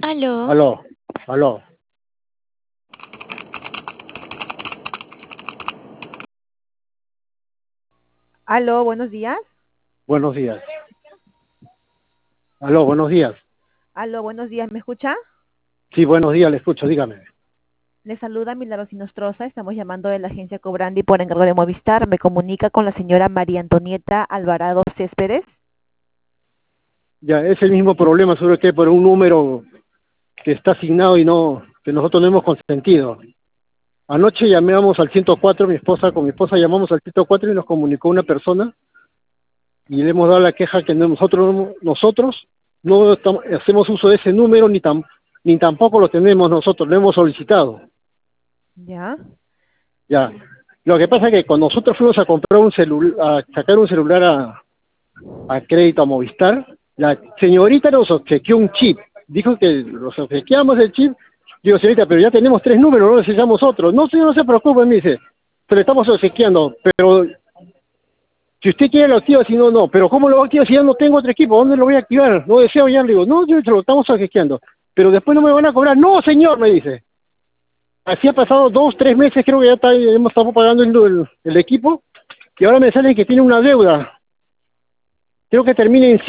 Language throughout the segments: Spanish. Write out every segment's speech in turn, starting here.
Aló, Aló, aló, Aló, buenos días. buenos días. Aló, buenos días. Aló, buenos días. ¿Me escucha? Sí, buenos días, le escucho, dígame. Le saluda Milagros Sinostroza. Estamos llamando de la agencia Cobrandi por encargo de Movistar. Me comunica con la señora María Antonieta Alvarado Céspedes. Ya, es el mismo problema, sobre que por un número que está asignado y no, que nosotros no hemos consentido. Anoche llamamos al 104, con mi esposa llamamos al 104 y nos comunicó una persona y le hemos dado la queja que nosotros no hacemos uso de ese número ni tampoco lo tenemos nosotros, lo hemos solicitado. ¿Ya? Ya. Lo que pasa es que cuando nosotros fuimos a comprar un celular, a sacar un celular a crédito a Movistar, la señorita nos obsequió un chip. Dijo que nos obsequiamos el chip. Digo, señorita, pero ya tenemos 3 números, no necesitamos otro. No, señor, no se preocupe, me dice. Se le estamos obsequiando, pero si usted quiere lo activa, si no, no. Pero ¿cómo lo activa si ya no tengo otro equipo? ¿Dónde lo voy a activar? No deseo ya. Le digo, no, yo se lo estamos obsequiando. Pero después no me van a cobrar. No, señor, me dice. Así ha pasado 2, 3 meses, creo que hemos estado pagando el equipo, y ahora me sale que tiene una deuda. Creo que termina en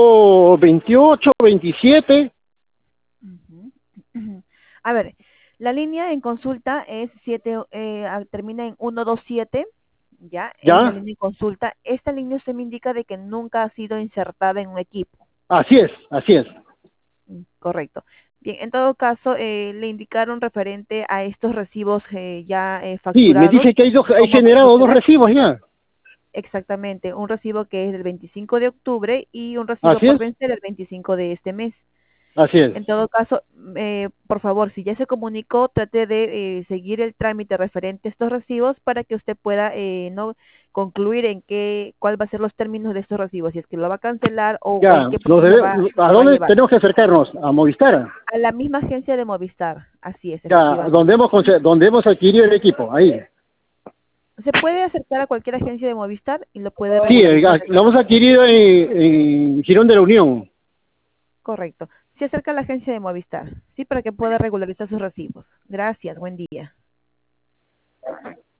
128, 27. Ujú. A ver, la línea en consulta es 7, termina en 127. ¿Ya? Es la ¿Ya? línea en consulta. Esta línea usted me indica de que nunca ha sido insertada en un equipo. Así es, así es. Correcto. Bien, en todo caso, le indicaron referente a estos recibos ya Sí, me facturados, dice que hay cómo generado dos proceder. recibos ya. Exactamente, un recibo que es del 25 de octubre y un recibo Así por es, vencer el 25 de este mes. así es. En todo caso, por favor, si ya se comunicó, trate de seguir el trámite referente a estos recibos para que usted pueda no concluir en cuál va a ser los términos de estos recibos, si es que lo va a cancelar o en Ya, qué proceso ¿a va a dónde llevar. tenemos que acercarnos? A Movistar. A la misma agencia de Movistar, así es, Ya, efectivamente. donde hemos adquirido el equipo, ahí. Se puede acercar a cualquier agencia de Movistar y lo puede Sí, regularizar. lo hemos adquirido en Girón de la Unión. Correcto. Se acerca a la agencia de Movistar, sí, para que pueda regularizar sus recibos. Gracias, buen día.